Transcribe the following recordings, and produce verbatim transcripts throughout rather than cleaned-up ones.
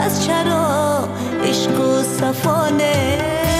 پس چرا عشق و صفانه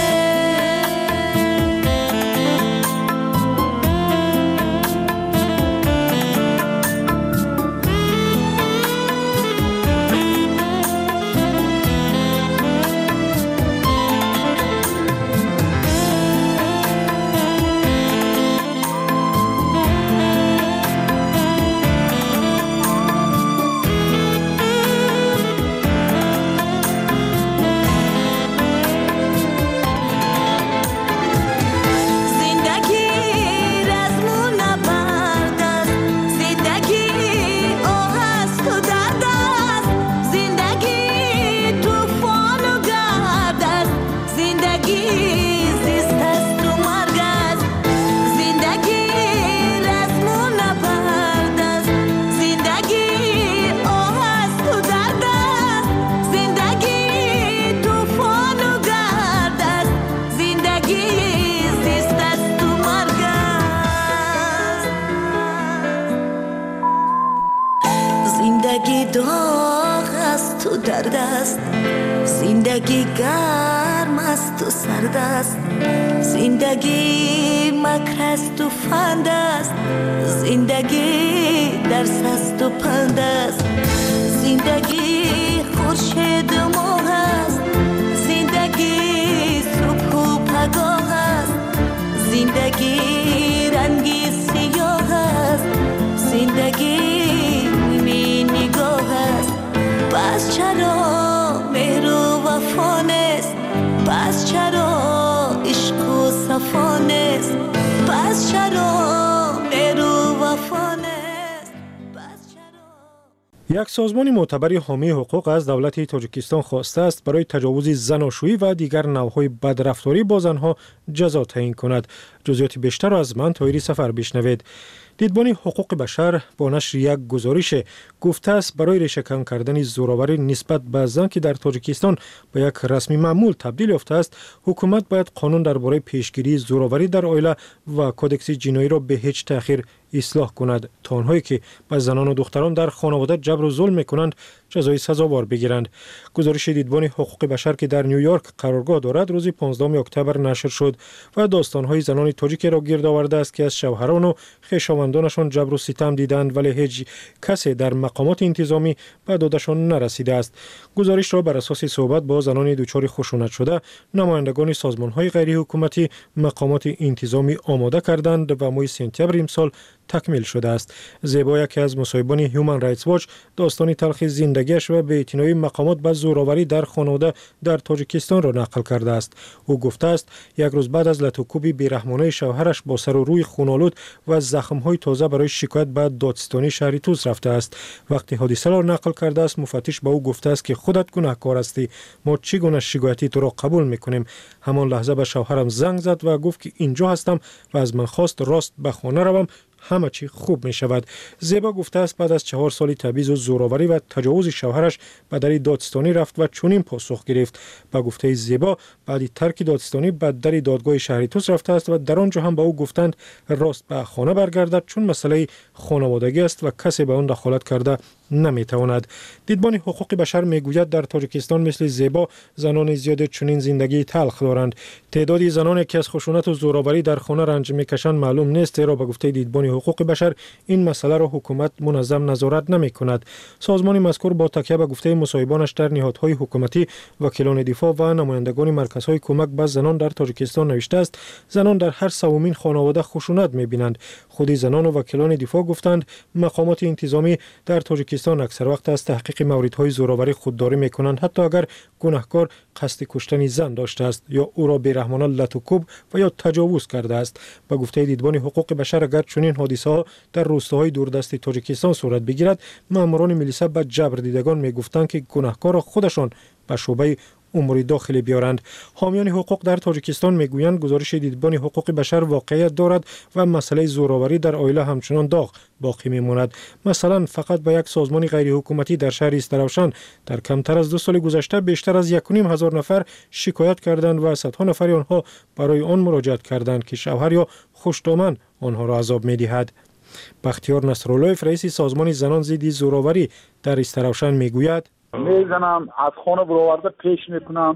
درد است زندگی گرم است و سرد است زندگی مکر است و فند است زندگی درس است و پند است زندگی خورشید و ماه است زندگی صبح و پگاه است زندگی رنگی سیاه است زندگی نیمی نگاه است پس چرا مهر و وفا نیست پس چرا عشق و صفا نیست پس چرا مهر و وفا نیست پس چرا. یک سازمان معتبر حامی حقوق از دولت تاجیکستان خواسته است برای تجاوز زناشویی و دیگر نوع‌های بدرفتاری با زنها جزا تعیین کند. جزئیات بیشتر را از من طاهری سفر بشنوید. دیدبان حقوق بشر با نشر یک گزارش گفته است برای ریشه‌کن کردن زوراوری نسبت به زن که در تاجیکستان به یک رسمی معمول تبدیل یافته است، حکومت باید قانون درباره پیشگیری زوراوری در عائله و کودکس جنایی را به هیچ تأخیر اصلاح کند تا آنهایی که به زنان و دختران در خانواده جبر و ظلم می‌کنند جزای سزاوار بگیرند. گزارش دیدبان حقوق بشر که در نیویورک قرارگاه دارد روز پانزدهم اکتبر نشر شد و داستان‌های زنان تاجیک را گرد آورده است که از شوهران و خویشاوندانشان جبر و ستم دیدند ولی هیچ کسی در مقامات انتظامی به دادشان نرسیده است. گزارش را بر اساس صحبت با زنان دچار خشونت شده، نمایندگان سازمان‌های غیر حکومتی، مقامات انتظامی آماده کردند و ماه سپتامبر امسال تکمیل شده است. زیبا یکی از مصاحبان هیومن رایتس واچ داستان تلخ زندگیش و بی‌اعتنایی مقامات به زوراوری در خانواده در تاجیکستان را نقل کرده است. او گفته است یک روز بعد از لطوکوبی بیرحمانه شوهرش با سر و روی خونالود و زخم‌های تازه برای شکایت به دادستانی شهر توس رفته است. وقتی حادثه را نقل کرده است، مفتش به او گفته است که خودت گناهکار هستی، ما چگونه شکایتی تو را قبول می‌کنیم. همان لحظه به شوهرم زنگ زد و گفت که اینجا هستم و از من خواست راست به خانه روم، همه چی خوب می شود. زیبا گفته است بعد از چهار سال تبعیض و زوراوری و تجاوز شوهرش به در دادستانی رفت و چنین پاسخ گرفت. با گفته زیبا بعد ترک دادستانی به در دادگاه شهر توس رفته است و در آنجا هم به او گفتند راست به خانه برگردد چون مسئله خانوادگی است و کسی به آن دخالت کرده نمیتواند. دیدبان حقوق بشر میگوید در تاجیکستان مثل زیبا زنان زیاد چنین زندگی تلخ دارند. تعداد زنانی که از خشونت و زوراوری در خانه رنج میکشند معلوم نیست، زیرا به گفته دیدبان حقوق بشر این مسئله را حکومت منظم نظارت نمیکند. سازمان مذکور با تکیه به گفته مصاحبانش در نهادهای حکومتی، وکیلان دفاع و نمایندگان مرکزهای کمک به زنان در تاجیکستان نوشته است زنان در هر سومین خانواده خشونت میبینند. خود زنان و وکیلان دفاع گفتند مقامات انتظامی در تاجیکستان اکثر وقت از تحقیق موردهای زوراوری خودداری میکنند، حتی اگر گناهکار قصد کشتن زن داشته است یا او را بیرحمانه لطوکوب و یا تجاوز کرده است. به گفته دیدبان حقوق بشر اگر چنین حادثه ها در روستاهای دوردست تاجیکستان صورت بگیرد، ماموران ملیسا به جبر دیدگان میگفتند که گناهکار را خودشان به شعبه امور داخلی بیارند. حامیان حقوق در تاجیکستان میگویند گزارش دیدبان حقوق بشر واقعیت دارد و مسئله زوراوری در عائله همچنان داغ باقی میماند. مثلا فقط به یک سازمان غیر حکومتی در شهر استراوشان در کمتر از دو سال گذشته بیشتر از یک و نیم هزار نفر شکایت کردند و صدها نفر آنها برای آن مراجعت کردند که شوهر یا خوشدامن آنها را عذاب میدهد. بختیار نصرالله رئیس سازمان زنان ضد زوراوری در استراوشان میگوید میزنم، از خانه برآورده پیش میکنم،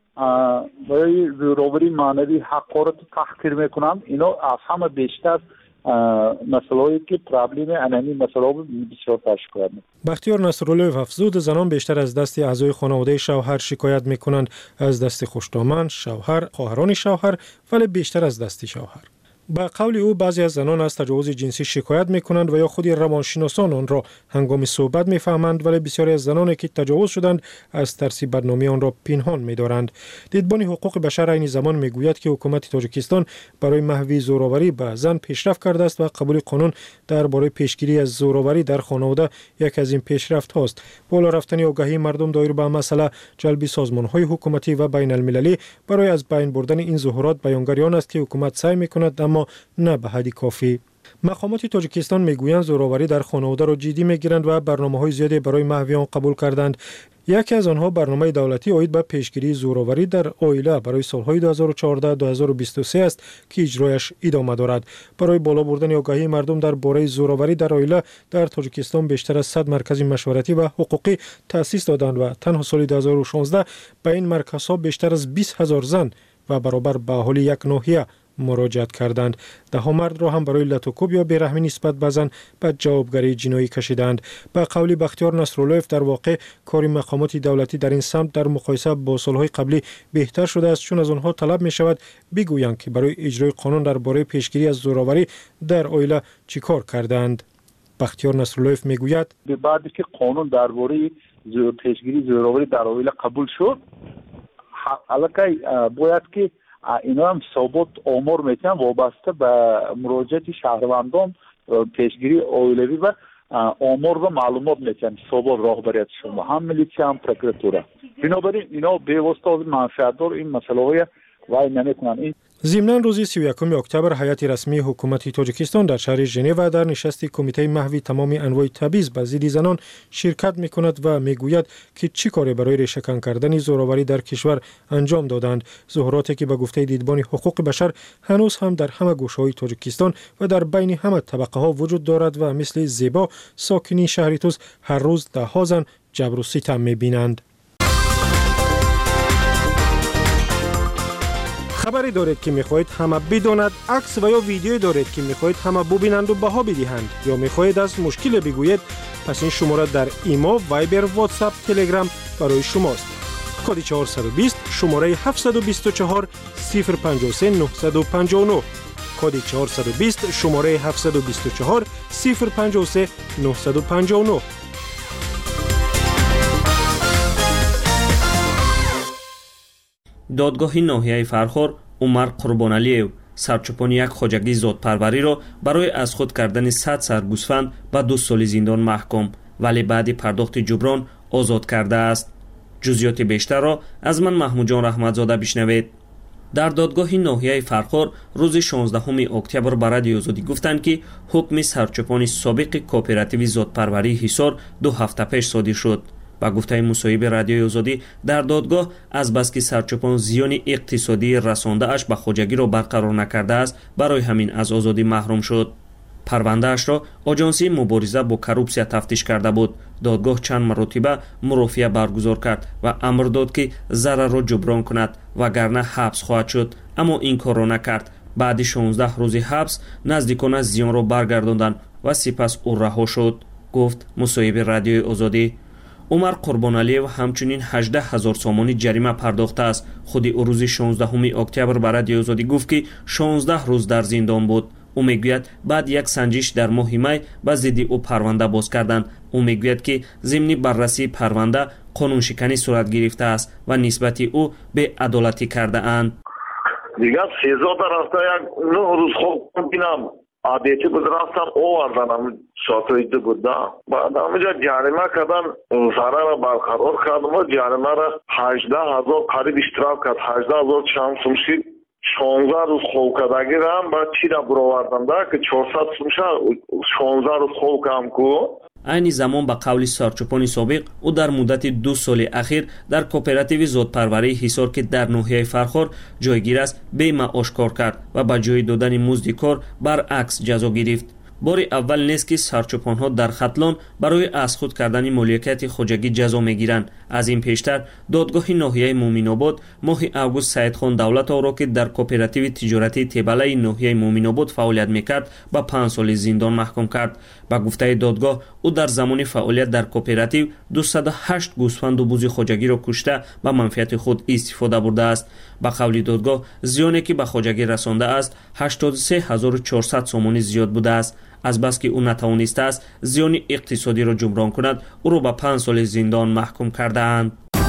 برای زوراوری معنوی حقارت تحقیر میکنم. اینا از همه بیشتر مسئله‌ای که پرابلم انمی مسئله بسیار تشکیل می‌کنه. بختیار نصرالله افزود زنان بیشتر از دست اعضای خانواده شوهر شکایت میکنند، از دست خوشدامن، شوهر، خواهران شوهر، ولی بیشتر از دست شوهر. با قول او بعضی از زنان از تجاوز جنسی شکایت میکنند و یا خود روانشناسان آن را هنگام صحبت میفهمند، ولی بسیاری از زنانی که تجاوز شدند از ترس بدنامی آن را پنهان می‌دارند. دیدبان حقوق بشر این زمان میگوید که حکومت تاجیکستان برای محو زوراوری به زن پیشرفت کرده است و قبول قانون درباره پیشگیری از زوراوری در خانواده یک از این پیشرفت هاست. بالا رفتن آگاهی مردم دایر به مسئله، جلب سازمان‌های حکومتی و بین المللی برای از بین بردن این ظهورات بیانگریان است که حکومت سعی میکند، اما نه به حد کافی. مقامات تاجیکستان میگویند زوراوری در خانواده را جدی میگیرند و برنامه‌های زیادی برای محو آن قبول کردند. یکی از آنها برنامه دولتی آید به پیشگیری زوراوری در عائله برای سالهای دو هزار و چهارده تا دو هزار و بیست و سه است که اجرایش ادامه دارد. برای بالا بردن آگاهی مردم درباره زوراوری در عائله در تاجیکستان بیشتر از صد مرکز مشورتی و حقوقی تأسیس دادند و تنها سال دو هزار و شانزده به این مرکزها بیشتر از بیست هزار زن و برابر به اهالی یک ناحیه مراجعت کردند. ده ها مرد را هم برای لطوکوب یا بیرحمی نسبت به زن به جوابگری جنایی کشیدند. به قول بختیار نصرالله در واقع کار مقامات دولتی در این سمت در مقایسه با سالهای قبلی بهتر شده است، چون از آنها طلب می شود بگویند که برای اجرای قانون درباره پیشگیری از زوراوری در عائله چیکار کردند. بختیار نصرالله میگوید بعد که قانون درباره پیشگیری زوراوری در عائله قبول شد، الکی باید که اینا هم ثابت امور میتونن وابسته به مراجعت شهروندان پیشگیری عائلوی و امور و معلومات میتونن ثابت راهبریت شما هم میلیشیا هم پروکراتوره. بنابراین اینا به واسطه از منفعتدار این مسئله های وای نمیکنن. ضمناً روز سی و یکم اکتبر هیئت رسمی حکومت تاجیکستان در شهر ژنو در نشست کمیته محو تمام انواع تبعیض به ضد زنان شرکت میکند و میگوید که چی کاری برای ریشه‌کن کردن زوراوری در کشور انجام دادند. ظهوراتی که به گفته دیدبان حقوق بشر هنوز هم در همه گوشه‌های تاجیکستان و در بین همه طبقه ها وجود دارد و مثل زیبا ساکنین شهر توس هر روز ده ها زن جبر و ستم میبینند. خبری دارید که میخواهید همه بداند، عکس و یا ویدیویی دارید که میخواهید همه ببینند و بها بدهند، یا میخواهید از مشکل بگویید، پس این شماره در ایما، وایبر، واتساپ، تلگرام برای شماست. کد چهارصد و بیست شماره هفتصد و بیست و چهار صفر پنجاه و سه نهصد و پنجاه و نه. کد چهارصد و بیست شماره هفتصد و بیست و چهار صفر پنجاه و سه نهصد و پنجاه و نه. دادگاهی ناحیه فرخور عمر قربانعلیو سرچوپان یک خوجگی زادپروری را برای از خود کردن صد سر گوسفند به دو سال زندان محکوم، ولی بعد پرداخت جبران آزاد کرده است. جزئیات بیشتر را از من محمود جان رحمتزاده بشنوید. در دادگاه ناحیه فرخور روز شانزدهم اکتبر به رادیو آزادی گفتند که حکم سرچوپان سابق کوپراتیو زادپروری حصار دو هفته پیش صادر شد. با گفته مصاحبه رادیو آزادی در دادگاه، از بس که سرچوپان زیان اقتصادی رسانده اش به خوجگی را برقرار نکرده است، برای همین از آزادی محروم شد. پرونده اش را آژانسی مبارزه با کروپسیا تفتیش کرده بود. دادگاه چند مرتبه مرافعه برگزار کرد و امر داد که ضرر را جبران کند وگرنه حبس خواهد شد، اما این کار را نکرد. بعد شانزده روز حبس نزدیکان زیان را برگرداندند و سپس او رها شد، گفت مصاحبه رادیو آزادی. عمر قربانعلیو همچنین هجده هزار سامانی جریمه پرداخته است. خود او روز شانزدهم اکتبر به رادیو آزادی گفت که شانزده روز در زندان بود. او میگوید بعد یک سنجش در ماه می به ضد او پرونده باز کردند. او میگوید که ضمن بررسی پرونده قانون شکنی صورت گرفته است و نسبت او به عدالتی کرده اند. دیگر سیزده رفته یک نه روز خوب بینم عادیتی بود، رفتم آوردن هم شاتویده بوده. بعد همینجا جریمه کردن، ضرر را برقرار کردم و جریمه را هجده هزار قریب اشتراک کرد. هجده هزار چند سومشید شانزده روز خوب کردگی را هم باید چی را برآوردم ده که چهارصد سومشه شانزده روز خوب کردم که عین زمان به قول سرچوپان سابق او در مدت دو سال اخیر در کوپراتیو زادپروری حصار که در ناحیه فرخور جایگیر است بیمه آشکار کرد و با جای دادن مزد کار برعکس جزا گرفت. باری اول نیست که سرچوپان‌ها در ختلان برای از خود کردن مالکیت خوجگی جزا میگیرند. از این پیشتر دادگاه ناحیه مومن‌آباد ماه اوگوست سعیدخان دولت را که در کوپراتیو تجارتی تبله ناحیه مومن‌آباد فعالیت میکرد به پنج سال زندان محکوم کرد. با گفته دادگاه او در زمان فعالیت در کوپراتیو دویست و هشت گوسفند و بوز خوجگی را کشته به منفعت خود استفاده برده است. با قول دادگاه زیانی که به خوجگی رسانده است هشتاد و سه هزار و چهارصد سومانی زیاد بوده است. از بس که او نتوانسته است زیان اقتصادی را جبران کند او را به پنج سال زندان محکوم کردند.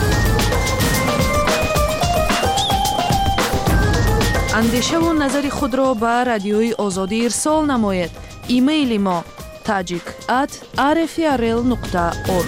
اندیشه و نظر خود را به رادیوی آزادی ارسال نماید. ایمیل ما tajik at r f r l nokta org.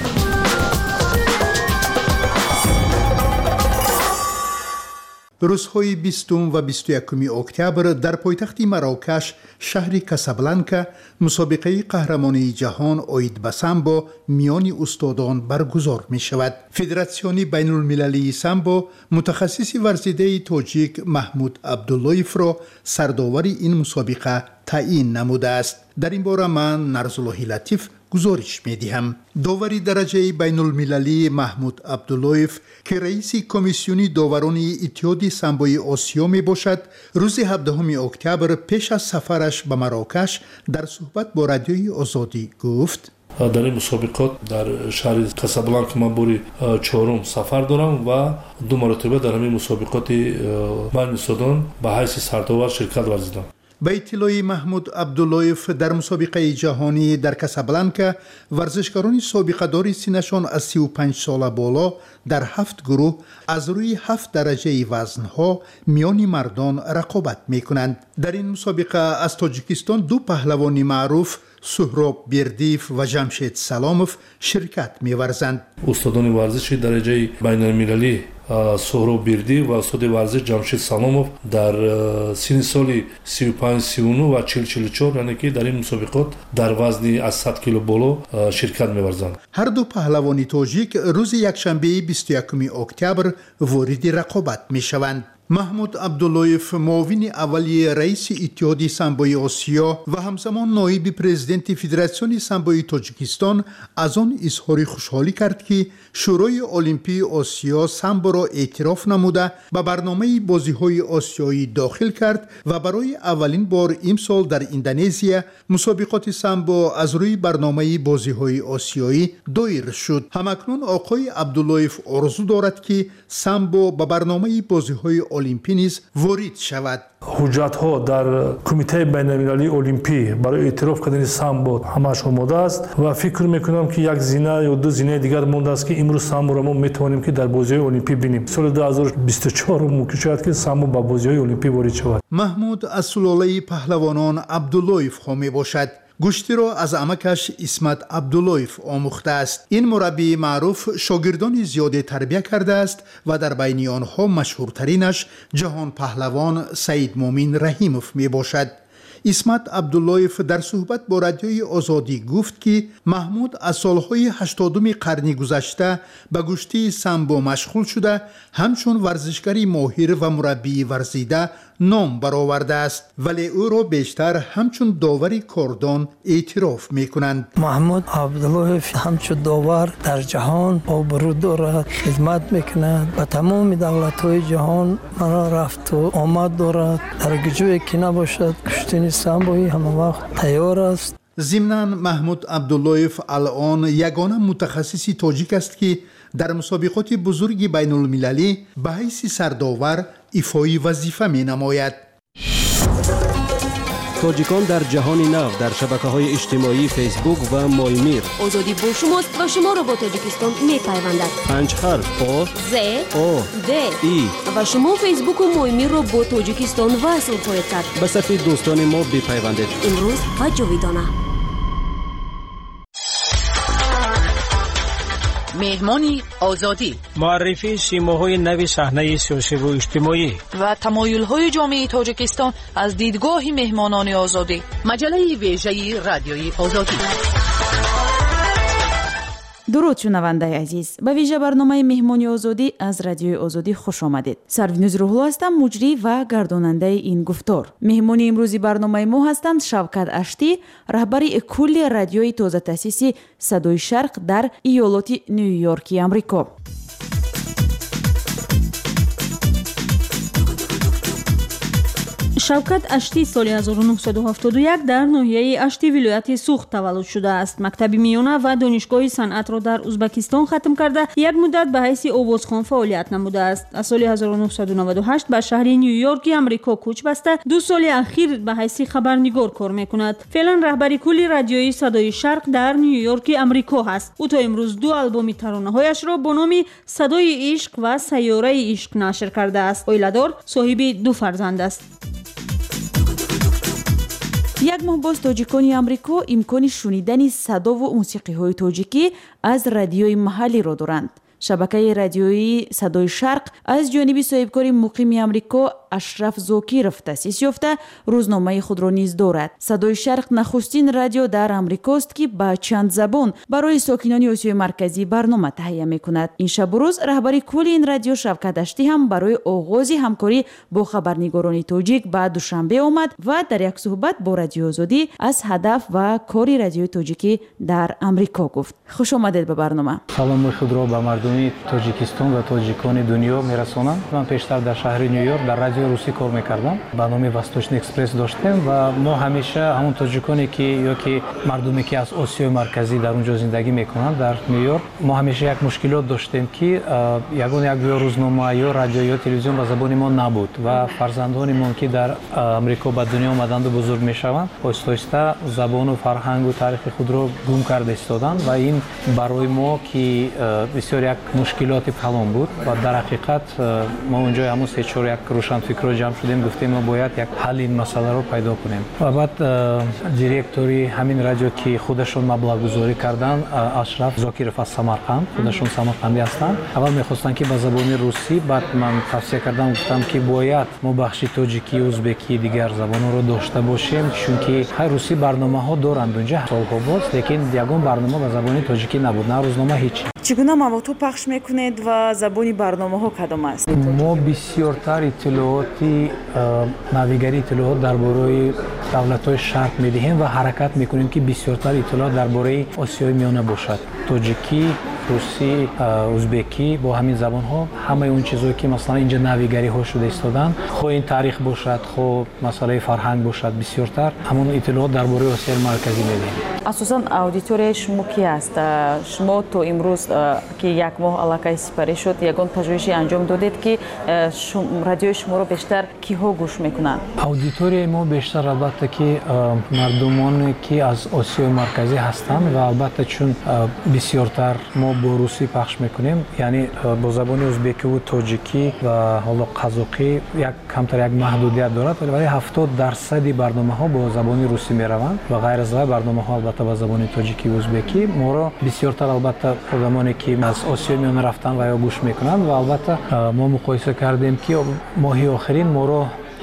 روزهای بیستم و بیست و یکم اکتبر در پایتخت مراکش شهر کاسابلانکا مسابقه قهرمانی جهان اوید به سامبو میان استادان برگزار می شود. فدراسیون بین المللی سامبو متخصص ورزیده تاجیک محمود عبداللهیف را سرداور این مسابقه تعیین نموده است. در این باره من نرزالله لطیف گزارش می دهم. داوری درجه بین المللی محمود عبداللهیف که رئیس کمیسیون داوران اتحاد سامبوی آسیا می باشد روز هفدهم اکتبر پیش از سفرش به مراکش در صحبت با رادیوی آزادی گفت در این مسابقات در شهر کاسابلانکا من باری چهارم سفر دارم و دو مرتبه در همین مسابقات بین استادان به حیث سرداور شرکت ورزیدم. به اطلاع محمود عبداللهیف در مسابقه جهانی در کاسابلانکا ورزشکاران سابقه دار سنشان از سی و پنج سال بالا در هفت گروه از روی هفت درجه وزنها میان مردان رقابت می کنند. در این مسابقه از تاجیکستان دو پهلوان معروف سهراب بیردیف و جمشید سلاموف شرکت می ورزند. استادان ورزش درجه بین المللی سهراب بیردیف و استاد ورزش جمشید سلاموف در سن سال سی و پنج سی و نه و چهل چهل و چهار یعنی که در این مسابقات در وزن از صد کیلو بالا شرکت می ورزند. هر دو پهلوان تاجیک روز یکشنبه بیست و یکم اکتبر وارد رقابت می شوند. محمود عبداللهیف معاون اولی رئیس اتحاد سامبوی آسیا و همزمان نایب پرزیدنت فدراسیون سامبوی تاجیکستان از آن اظهار خوشحالی کرد که شورای المپی آسیا سامبو را اعتراف نموده به برنامه بازی‌های آسیایی داخل کرد و برای اولین بار امسال در اندونزیا مسابقات سامبو از روی برنامه بازی‌های آسیایی دایر شد. همکنون آقای عبداللهیف آرزو دارد که سامبو به برنامه بازی‌های المپی نیز وارد شود. حجت ها در کمیته بین المللی المپی برای اعتراف کردن سامبو همش آماده است و فکر میکنم که یک زینه یا دو زینه دیگر مونده است که امروز سامبو را ما میتوانیم که در بازی المپی بینیم. سال دو هزار و بیست و چهار ممکن شود که سامبو با بازی المپی وارد شود. محمود از سلاله پهلوانان عبداللهیف ها می باشد. گشتی را از عمکش اسمت عبداللهیف آموخته است. این مربی معروف شاگردان زیاده تربیت کرده است و در بین آنها مشهورترینش جهان پهلوان سید مومن رحیموف می باشد. اسمت عبداللهیف در صحبت با رادیوی آزادی گفت که محمود از سالهای هشتادم قرن گذشته به گشتی سامبو مشغول شده همچون ورزشکاری ماهر و مربی ورزیده نام برآورده است ولی او را بیشتر همچون داوری کردان اعتراف می کنند. محمود عبداللهیف همچون داور در جهان آبرو دارد، خدمت میکند و تمام دولت‌های جهان مرا رفت و آمد دارد. در گجوی که نباشد کشتن سامبویی همه وقت تیار است. ضمناً محمود عبداللهیف الان یگانه متخصص تاجیک است که در مسابقات بزرگ بین المللی به حیث سرداور ایفای وظیفه می نماید. تاجیکان در جهان نو در شبکه‌های اجتماعی فیسبوک و مایمیر. آزادی با شماست و شما را با تاجیکستان می‌پیوندد. پنج حرف آ ز آ د ای و شما فیسبوک و مایمیر را با تاجیکستان وصل خواهید کرد. به صفحه دوستان ما بپیوندید. امروز و جاویدانه. مهمانی آزادی، معرفی سیماهای نوی صحنه سیاسی و اجتماعی و تمایل‌های جامعه تاجیکستان از دیدگاه مهمانان آزادی. مجله ویژه رادیوی آزادی. дуруд шунавандаи азиз, ба вижа барномаи меҳмони озодӣ аз радиои озодӣ хуш омадед. Сарвинуз Рӯҳло ҳастам, муҷрӣ ва гардонандаи ин гуфтор. Меҳмони имрӯзи барномаи мо ҳастанд Шавкат Аштӣ, раҳбари кулли радиои тозатаъсиси Садои Шарқ дар иёлоти Ню-Йорки, Амрико. Шавкат Аштӣ соли ҳазору нуҳсаду ҳафтоду як дар ноҳияи Ашти вилояти Суғд таваллуд шудааст. Мактаби миёна ва донишгоҳи санъатро дар Узбекистон хатм карда, як муддат ба ҳайси овозхон фаъолият намудааст. Аз соли ҳазору нуҳсаду наваду ҳашт ба шаҳри Ню-Йорки, Амрико кӯч баста, ду соли ахир ба ҳайси хабарнигор кор мекунад. Феълан раҳбари кулли радиои Садои Шарқ дар Ню-Йорки, Амрико ҳаст. ӯ то имрӯз ду албоми таронаҳояшро бо номи Садои ишқ ва Сайёраи ишқ нашр кардааст. Оиладор, соҳиби ду фарзанд аст. як моҳ боз тоҷикони Амрико имкони шунидани садову мусиқиҳои тоҷикӣ аз радиои маҳаллиро доранд. шабакаи радиои Садои Шарқ аз ҷониби соҳибкори муқими Амрико Ашраф Зокиров таъсис ёфта, рӯзномаи худро низ дорад. Садои Шарқ нахустин радио дар Амрикост, ки ба чанд забон барои сокинони Осиёи Марказӣ барнома таҳия мекунад. ин шабу рӯз раҳбари кулли ин радио Шавкат Аштӣ ҳам барои оғози ҳамкорӣ бо хабарнигорони тоҷик ба Душанбе омад ва дар як суҳбат бо Радиои Озодӣ аз ҳадаф ва кори радиои тоҷикӣ дар Амрико гуфт. хуш омадед ба барнома. саломи худро ба мардуми Тоҷикистон ва тоҷикони дунё мерасонам. Ман пештар дар шаҳри Ню-Йорк дар радиои русӣ кор мекардам. Барномаи Восточный экспресс доштем ва мо ҳамеша ҳамон тоҷиконе ки ё ки мардуме ки аз Осиёи Марказӣ дар унҷо зиндагӣ мекунанд дар Ню-Йорк, мо ҳамеша як мушкилот доштем ки ягон як ё рӯзнома ё радио ё телевизион ба забони мо набуд ва фарзандонемон ки дар Амрико ба дунё омаданду бузург мешаванд, оҳиста-оҳиста забону фарҳангу таърихи худро гум карда истоданд ва ин барои мо ки бисёр як мушкилоти калон буд ва дар ҳақиқат мо онҷои ҳамон се чор як рӯшанфикро ҷамъ шудем, гуфтем мо бояд як ҳалли ин масъаларо пайдо кунем. Ва баъд директори ҳамин радио ки худашон маблағгузорӣ карданд, Ашраф Зокиров аз Самарқанд, худашон самарқандӣ ҳастанд, аввал мехостанд ки ба забони русӣ, баъд ман тавсия кардам, гуфтам ки бояд мо бахши тоҷикӣ, ӯзбекӣ, дигар забонҳоро дошта бошем, чунки ҳай русӣ барномаҳо доранд унҷа солҳо боз, лекин ягон барнома ба забони тоҷикӣ набуд, на рӯзнома ҳеч. чӣ гуна маводҳо пахш мекунед ва забони барномаҳо кадом аст? мо бисёртар иттилооти навигари иттилоот дар бораи давлатҳои шарқ медиҳем ва ҳаракат мекунем ки бисёртар иттилоот дар бораи Осиёи миёна бошад. Тоҷикӣ, русӣ, ӯзбекӣ, бо ҳамин забонҳо ҳамаи он чизое ки масалан инҷа навигариҳо шуда истоданд, хоҳ ин таърих бошад, хоҳ масъалаи фарҳанг бошад, бисёртар ҳамон иттилоот дар бораи Осиёи Марказӣ медиҳем. асосан аудиторияи шумо ки аст? шумо то имрӯз ки як моҳ аллакай сипарӣ шуд, ягон пажӯҳиши анҷом додед ки радиои шуморо бештар киҳо гӯш мекунанд? Аудиторияи мо бештар албатта ки мардумоне ки аз Осиёи Марказӣ ҳастанд ва албатта чун бисёртар мо бо русӣ пахш мекунем, яъне бо забони ӯзбекиву тоҷикӣ ва ҳоло қазоқӣ як камтар як маҳдудият дорад, вале ҳафтод дарсади барномаҳо бо забони русӣ мераванд ва ғайр аз барномаҳо албатта ба забони тоҷикӣ ва ӯзбекӣ. Моро бисёртар албатта одамоне ки аз Осиёи миёна рафтан ва ё гӯш мекунанд ва албатта мо муқоиса кардем ки моҳи охирин моро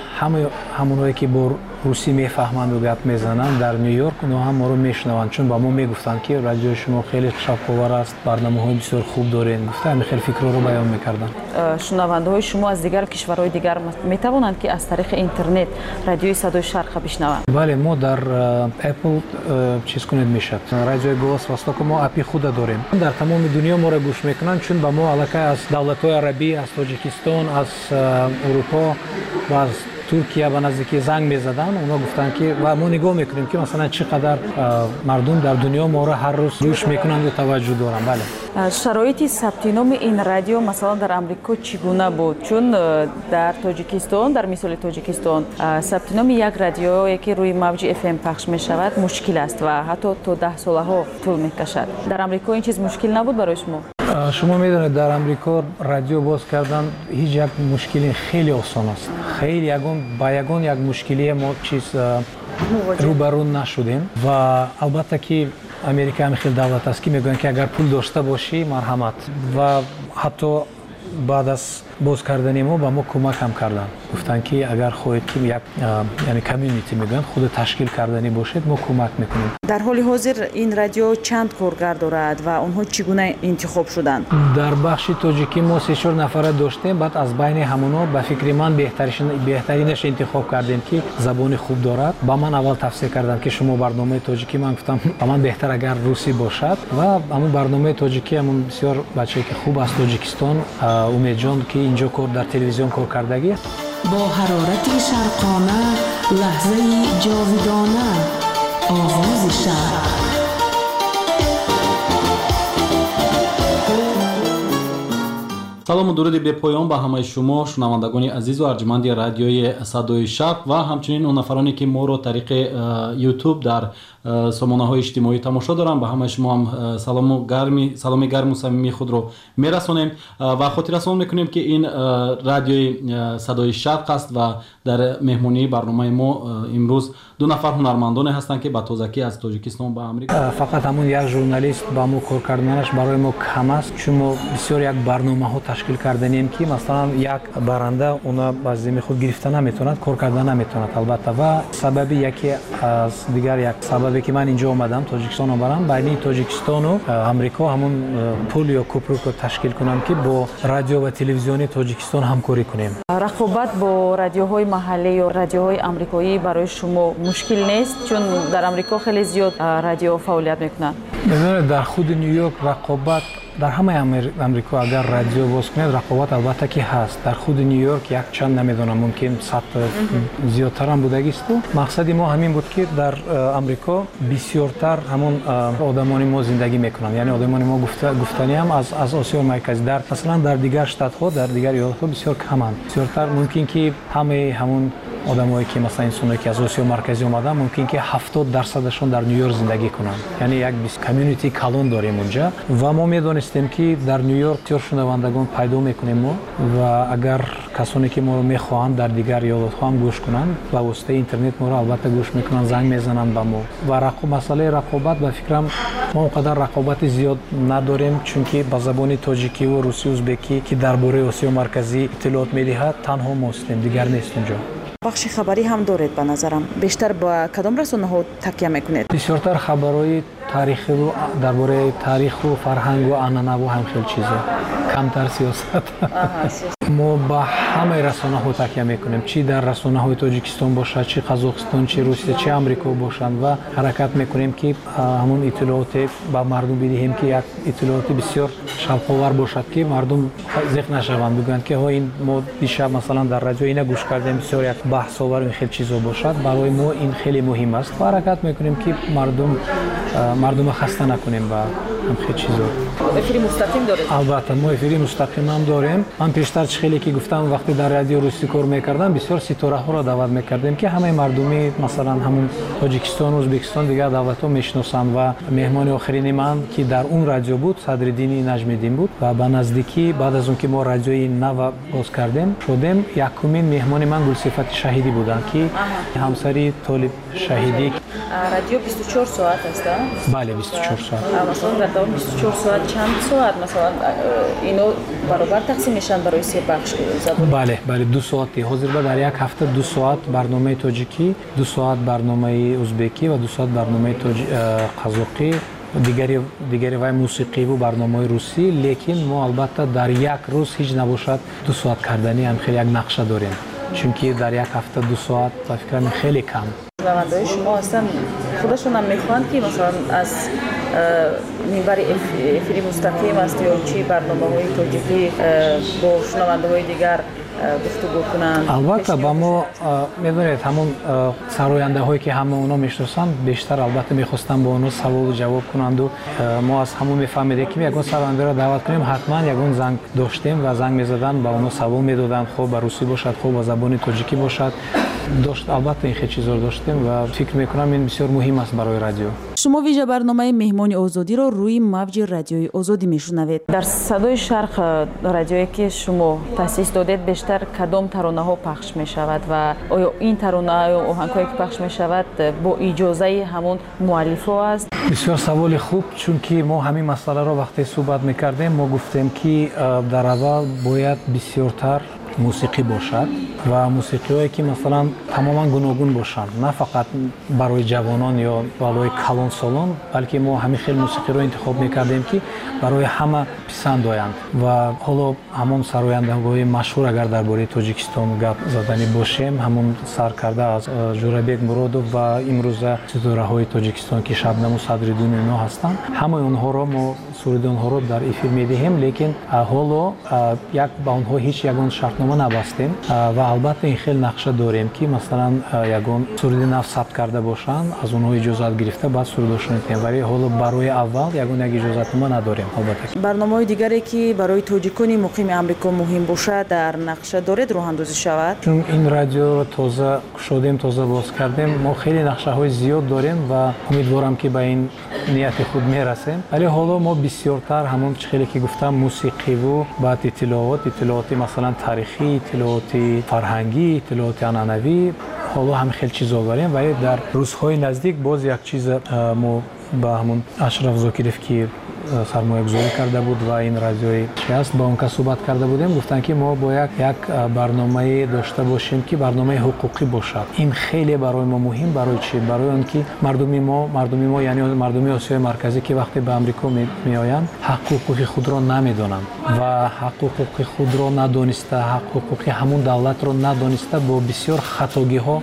ҳамонҳое ки бо русӣ мефаҳманду гап мезананд дар Ню-Йорк, оно ҳам моро мешунаванд, чун ба мо мегуфтанд ки радиои шумо хеле шавқовар аст, барномаҳои бисёр хуб доред, гуфта ҳамин хел фикрҳоро баён мекарданд. шунавандаҳои шумо аз дигар кишварҳои дигар метавонанд ки аз тариқи интернет радиои Садои Шарқро бишнаванд? бале, мо дар Apple чиз кунед мешад, радиои Голос Востока мо апи худа дорем. Дар тамоми дунё моро гӯш мекунанд, чун ба мо аллакай аз давлатҳои арабӣ, аз Тоҷикистон, аз Урупо ва аз Туркия ба наздикӣ занг мезаданд, оно гуфтанд ки ва мо нигоҳ мекунем ки масалан чӣ қадар мардум дар дунё моро ҳар рӯз гӯш мекунанду таваҷҷӯҳ доранд. Бале. шароити сабти номи ин радио масалан дар Амрико чӣ гуна буд? Чун дар Тоҷикистон, дар мисоли Тоҷикистон, сабти номи як радиое ки рӯи мавҷи эф эм пахш мешавад мушкил аст ва ҳатто то даҳ солаҳо тӯл мекашад. Дар Амрико ин чиз мушкил набуд барои шумо? шумо медонед дар Амрико радио боз кардан ҳеҷ як мушкили хеле осон аст. Хеле ягон ба ягон як мушкилие мо чиз рӯбарӯ нашудем ва албатта ки Америка ҳамин хел давлат аст ки мегӯянд ки агар пул дошта бошӣ марҳамат ва ҳатто баъд аз боз кардани мо ба мо кӯмак ҳам карданд. Гуфтанд ки агар хоҳед ки як яъне комьюнити мегӯянд худ ташкил кардани бошед, мо кӯмак мекунем. дар ҳоли ҳозир ин радио чанд коргар дорад ва онҳо чӣ гуна интихоб шуданд? дар бахши тоҷикӣ мо се чор нафара доштем, баъд аз байни ҳамонҳо ба фикри ман беҳтаринаш интихоб кардем ки забони хуб дорад. ба ман аввал тавсия карданд ки шумо барномаи тоҷикӣ, ман гуфтам ба ман беҳтар агар русӣ бошад ва ҳамун барномаи тоҷикӣ ҳамун бисёр бачае ки хуб аз Тоҷикистон, Умедҷон ки инҷо кор дар телевизион кор кардагӣ. бо ҳарорати шарқона лаҳзаи ҷовидона оғози шарқ. салому дуруди бепоён ба ҳамаи шумо шунавандагони азизу арҷуманди радиои Садои Шарқ ва ҳамчунин он нафароне ки моро тариқи YouTube дар сомонаҳои иҷтимоӣ тамошо доранд, ба ҳамаи шумо ҳам салому гарми саломи гарму самимии худро мерасонем ва хотиррасон мекунем ки ин радиои Садои Шарқ аст ва дар меҳмонии барномаи мо имрӯз ду нафар ҳунармандоне ҳастанд ки ба тозакӣ аз Тоҷикистон ба Амрико. Фақат ҳамун як журналист ба мо кор карданаш барои мо кам аст, чун мо бисёр як барномаҳо ташкил карданем ки масалан як баранда уна ба зимми худ гирифта наметавонад, кор карда наметавонад албатта. Ва сабаби яке аз дигар як сабабе ки ман инҷо омадам, Тоҷикистон омадам, байни Тоҷикистону Амрико ҳамун пул ё кӯпрукро ташкил кунам ки бо радио ва телевизиони Тоҷикистон ҳамкорӣ кунем. рақобат бо радиоҳои маҳаллӣ ё радиоҳои амрикоӣ барои шумо мушкил нест, чун дар Амрико хеле зиёд радио фаъолият мекунад? Мебинед дар худи Нью-Йорк рақобат дар ҳамаи Амрико агар радио боз кунед рақобат албатта ки ҳаст. Дар худи Нью-Йорк як чанд намедонам, мумкин сад зиёдтарам будагисту. Мақсади мо ҳамин буд ки дар Амрико бисёртар ҳамун одамони мо зиндагӣ мекунанд, яъне одамони мо гуфтаниам аз аз Осиёи Марказӣ. Дар масалан дар дигар штатҳо, дар дигар иёлатҳо бисёр каманд. Бисёртар мумкин ки ҳамаи ҳамун одамое ки масалан инсоне ки аз Осиёи Марказӣ омаданд, мумкин ки ҳафтод дарсадашон дар Нью-Йорк зиндагӣ кунанд. Яъне як комьюнити калон дорем онҷа ва мо медонистем ки дар Нью-Йорк бисёр шунавандагон пайдо мекунем мо ва агар касоне ки моро мехоҳанд дар дигар иёлатҳо ҳам гӯш кунанд, ба воситаи интернет моро албатта гӯш мекунанд, занг мезананд ба мо. Ва масъалаи рақобат ба фикрам мо он қадар рақобати зиёд надорем, чунки ба забони тоҷикиву русӣ, ӯзбекӣ ки дар бораи Осиёи Марказӣ иттилоот медиҳад, танҳо мостем, дигар нест онҷо. бахши хабарӣ ҳам доред ба назарам. Бештар ба кадом расонаҳо такя мекунед? Бисёртар хабарҳои таърихиву дар бораи таъриху фарҳангу анъанаву ҳам хел чиза. камтар сиёсат. мо ба ҳамаи расонаҳо такя мекунем, чӣ дар расонаҳои Тоҷикистон бошад, чӣ Қазоқистон, чӣ Русия, чӣ Амрико бошанд ва ҳаракат мекунем ки ҳамун иттилооте ба мардум бидиҳем ки як иттилооти бисёр шавқовар бошад ки мардум зеқ нашаванд, бигӯянд ки ҳо ин мо дишаб масалан дар радио ина гӯш кардем, бисёр як баҳсовар ин хел чизо бошад. Барои мо ин хеле муҳим аст ва ҳаракат мекунем ки мардум мардума хаста накунем ба ҳам хел чизо. Эфири мустақим доред? Албатта мо эфири мустақим ҳам дорем. Ман пештар чӣ хеле ки гуфтам, вақте дар радио русӣ кор мекардам, бисёр ситораҳоро даъват мекардем ки ҳамаи мардуми масалан ҳамун Тоҷикистон, Ӯзбекистон, дигар давлатҳо мешиносанд ва меҳмони охирини ман ки дар он радио буд, Садриддини Наҷмиддин буд ва ба наздикӣ баъд аз он ки мо радиои нава боз кардем шудем, якумин меҳмони ман Гулсифати Шаҳидӣ буданд ки ҳамсари Толиб Шаҳидӣ. Радио бисту чор соат аст? Бале, бисту чор соат. Масалан дар давоми бисту чор соат чанд соат масалан ино баробар тақсим мешаванд барои се бахш забон? Бале, бале, ду соати. Ҳозирда дар як ҳафта ду соат барномаи тоҷикӣ, ду соат барномаи ӯзбекӣ ва ду соат барномаи қазоқӣ, дигари дигари вай мусиқиву барномаи русӣ, лекин мо албатта дар як рӯз ҳеҷ набошад ду соат кардани ҳам хеле як нақша дорем, чунки дар як ҳафта ду соат ба фикрам хеле кам. шунавандаҳои шумо ҳастанд худашонам мехоҳанд ки масалан аз минбари эфири мустақим аст ё чӣ барномаҳои тоҷикӣ бо шунавандаҳои дигар гуфтугӯ кунанд? Албатта ба мо мебинед ҳамун сарояндаҳое ки ҳама оно мешиносанд, бештар албатта мехостанд бо онҳо саволу ҷавоб кунанду мо аз ҳамон мефаҳмедем ки ягон сарояндаро даъват кунем, ҳатман ягон занг доштем ва занг мезаданд, ба онҳо савол медоданд, хоб ба русӣ бошад, хоб ба забони тоҷикӣ бошад. Дошт албатта ин хел чизро доштем ва фикр мекунам ин бисёр муҳим аст барои радио. شما ویژه برنامه مهمان آزادی را روی موج رادیوی آزادی میشنوید. در صدای شرق رادیویی که شما تأسیس دادید بیشتر کدام ترانه ها پخش می شود و آیا این ترانه یا آهنگ هایی که پخش می شود با اجازه همون مؤلف ها است؟ بسیار سوال خوب، چون که ما همین مسئله را وقتی صحبت میکردیم ما گفتیم که در اول باید بسیارتر موسیقی باشد و موسیقی هایی که مثلا تماما گوناگون باشند، نه فقط برای جوانان یا برای کلان سالان، بلکه ما همین خیلی موسیقی رو انتخاب میکردیم که برای همه پسند آیند. و حالا همون سرایندگان مشهور اگر درباره تاجیکستان گپ زدنی باشیم، همون سرکرده از جورابک مرودов و امروز ستاره های تاجیکستان که شبنم و صدرالدین اینا هستند، همه اونها رو ما سرود اونها رو در افیر میدهیم، لیکن حالا یک با اونها هیچ یگان شرطنامه نبستیم و البته این خیلی نقشه داریم که مثلا یگان سرود نو ثبت کرده باشند، از اونها اجازت گرفته بعد سرودشون میتیم، ولی حالا برای اول یگان یک اجازت ما نداریم. البته برنامه‌های دیگری که برای تاجیکان مقیم آمریکا مهم باشه در نقشه دارید راه اندازی شود؟ چون این رادیو رو تازه شدیم، تازه باز کردیم، ما خیلی نقشه های زیاد داریم و امیدوارم که به این نیت خود میرسیم. ولی حالا ما بسیارتر همون خیلی که گفتم موسیقی و بعد اطلاعات اطلاعات مثلا تاریخی، اطلاعات فرهنگی، اطلاعات عنعنوی، حالا هم خیلی چیزا داریم. ولی در روزهای نزدیک باز یک چیز ما با همون اشرف زاکیروف که سرمایه گذاری کرده بود و این رادیوی شست با اون که صحبت کرده بودیم، گفتن که ما باید یک برنامه داشته باشیم که برنامه حقوقی باشد. این خیلی برای ما مهم. برای چی؟ برای اینکه مردم ما مردم ما یعنی مردم آسیای مرکزی که وقتی به آمریکا می آیند حقوق خود را نمیدونند و حقوق خود را ندانسته، حقوق همون دولت را ندانسته با بسیار خطاگی ها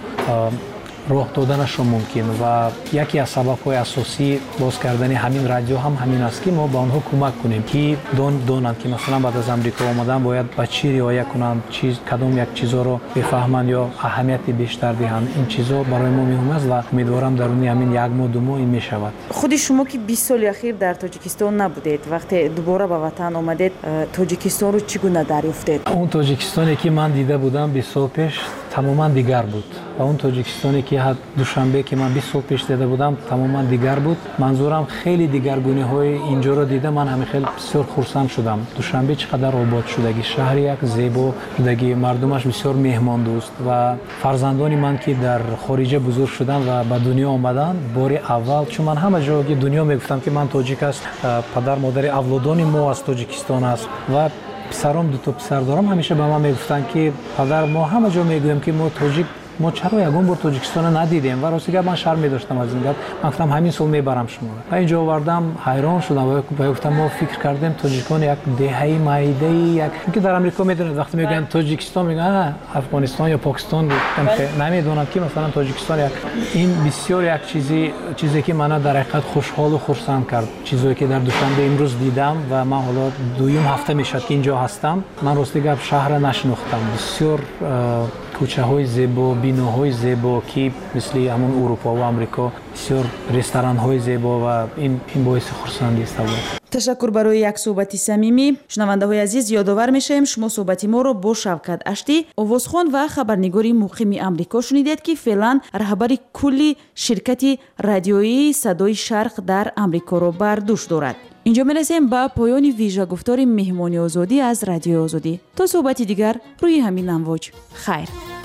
راه دادنشون ممکن و یکی از سبب‌های اساسی باز کردن همین رادیو هم همین است که ما به آنها کمک کنیم که دون دونند که مثلا بعد از آمریکا آمدن باید با چی رعایت کنند، چیز کدام یک چیزا رو بفهمند یا اهمیت بیشتر دهند. این چیزا برای ما مهم است و امیدوارم درون همین یک ماه دو ماه این میشود. خود شما که بیست سال اخیر در تاجیکستان نبودید، وقتی دوباره به وطن آمدید تاجیکستان رو چگونه دریافتید؟ اون تاجیکستانی که من دیده بودم بیست سال پیش تماما دیگر بود و اون تاجیکستانی که حد دوشنبه که من بیست سال پیش دیده بودم تماما دیگر بود. منظورم خیلی دیگرگونی های اینجا رو دیدم، من همین خیلی بسیار خرسند شدم. دوشنبه چقدر آباد شدگی، شهر یک زیبا شدگی، مردمش بسیار مهمان دوست و فرزندانی من که در خارج بزرگ شدن و به دنیا آمدن بار اول، چون من همه جا که دنیا میگفتم که من تاجیک است، پدر مادر اولادان ما از تاجیکستان است و پسرام دو تا پسر دارم، همیشه به من میگفتن که پدر ما همه جا میگویم که ما تاجیک ما چرا یگان بار تاجیکستان ندیدیم و راستی من شرم می‌داشتم از این گپ. من گفتم همین سال میبرم شما و اینجا آوردم. حیران شدم و گفتم ما فکر کردیم تاجیکان یک دهه مایده یک که در آمریکا میدونید وقتی میگن تاجیکستان میگن افغانستان یا پاکستان، نمیدونم که مثلا تاجیکستان یک این بسیار یک چیزی چیزی که منو در حقیقت خوشحال و خرسند کرد. چیزی که در دوشنبه امروز دیدم و من حالا دویم هفته میشد که اینجا هستم، من راستی گپ شهر نشناختم. بسیار کوچه های زیبا، بیناهای زیبا که مثل همون اروپا و آمریکا، بسیار رستوران های زیبا و این این باعث خرسندی است. تشکر برای یک صحبت صمیمی. شنونده های عزیز یادآور میشیم شما صحبت ما رو با شوکت اشتی، آوازخوان و خبرنگاری مقیم آمریکا شنیدید که فعلا رهبر کلی شرکت رادیویی صدای شرق در آمریکا رو بر دوش دارد. اینجا میرسیم به پایان ویژه گفتار مهمانی آزادی از رادیو آزادی. تا صحبتی دیگر روی همین امواج. خیر.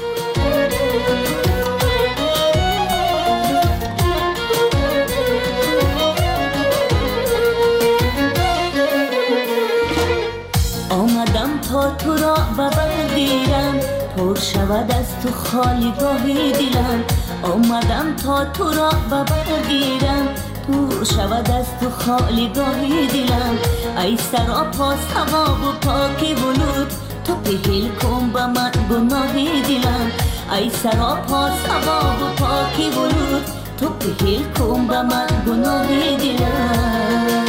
آمدم تا تو را ببرگیرم، پر شود از تو خالی گاهی دلم. آمدم تا تو را ببرگیرم، پر شود از تو خالی گاهی دلم. ای سراپا ثواب و پاکی ولود، تو پهل کن به من گناهی دلم. ای سراپا ثواب و پاکی ولود، تو پهل کن به من گناهی دلم.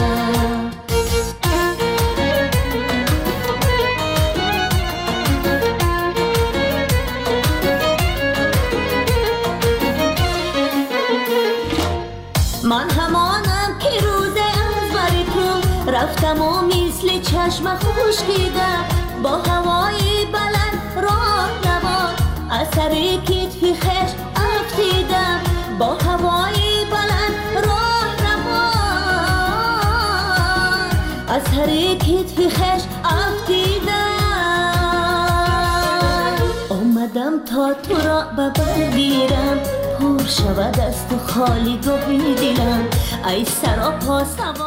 من همانم که روز از بر تو رفتم و مثل چشم خشکیدم، با هوای بلند راه روان اثر کتفی خش افتیدم. با هوای بلند راه روی کتف خش افتیدم آمدم تا تو را ببرگیرم پر شود از تو خالی گوهی دلم ای سراپا سوار